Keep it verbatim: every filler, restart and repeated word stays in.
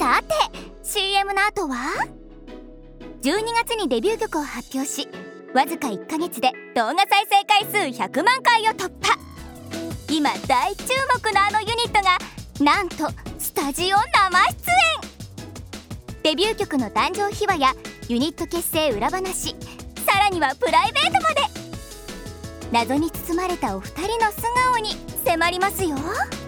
さて シーエム の後はじゅうにがつにデビュー曲を発表し、わずかいっかげつで動画再生回数ひゃくまんかいを突破。今大注目のあのユニットがなんとスタジオ生出演。デビュー曲の誕生秘話やユニット結成裏話、さらにはプライベートまで、謎に包まれたお二人の素顔に迫りますよ。